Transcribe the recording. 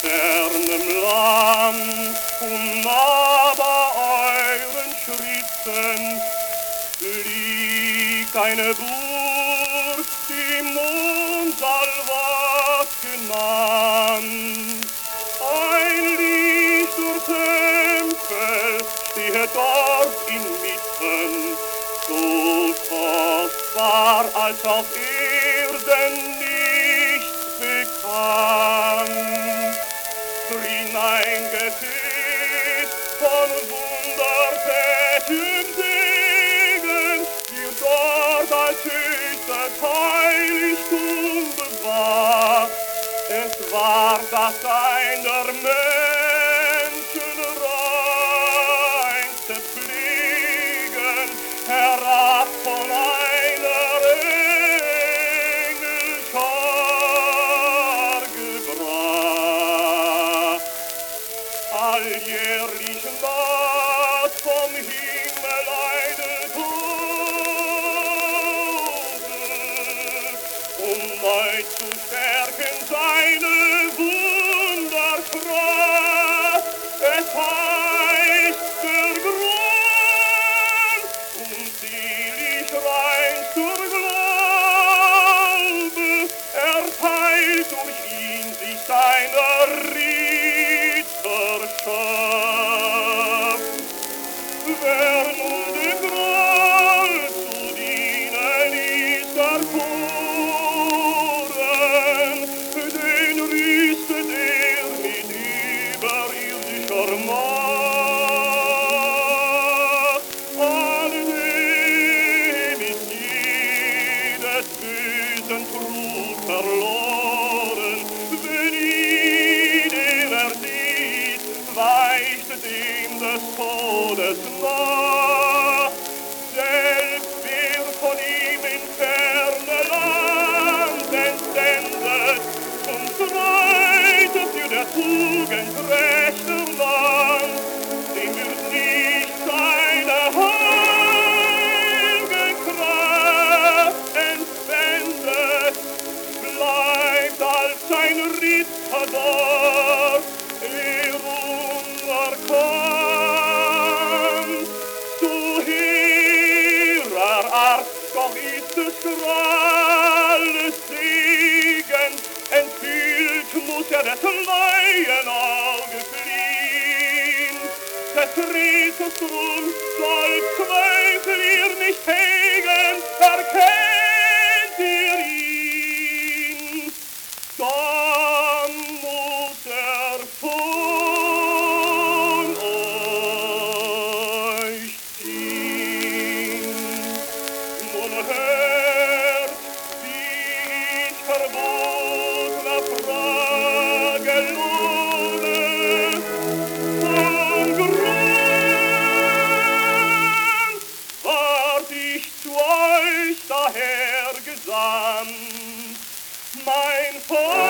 fernem Land, unnahbar euren Schritten, liegt eine Burg, die Mondsalvat genannt. Ein Lichtertempel stehe dort inmitten, so kostbar als auf Erden nichts bekannt. Drin ein Gefäß von wundertätigem Segen wird dort als höchstes Heiligtum bewahrt. Es war das einer Menschen reinste Pflegen, herab von einer Engelschar gebracht. Alljährlich naht vom Himmel eine Tode, neu zu stärken seine Wunderkraft. Es heißt der Grund, unzählig reinster Glaube, erteilt durch ihn sich seiner Ritterschaft. Wer nun dem Groll zu dienen ist erkoren, den rüstet mit überirdischer Macht. Alledem ist jedes bösen Trug verloren, wenn ihn er sieht, weicht dem des Todes nach. Selbst wer von ihm in ferne Land entsendet, zum Streite für der Tugend rechter Land, dem wird nicht seine heilge Kraft entwendet, bleibt als ein Ritter dort, er unerkannt. Zu hehrer Art, doch ist es alles Segen, entfühlt muss des Laienauge fliehen. Des Ritters Ruhm soll Zweifel ihr nicht hegen, erkennt ihr ihn, dann muss er von euch ziehen. Nun hört, wie ich verbotener Frage lohne, vom Grund ward ich zu euch daher gesandt, mein Volk.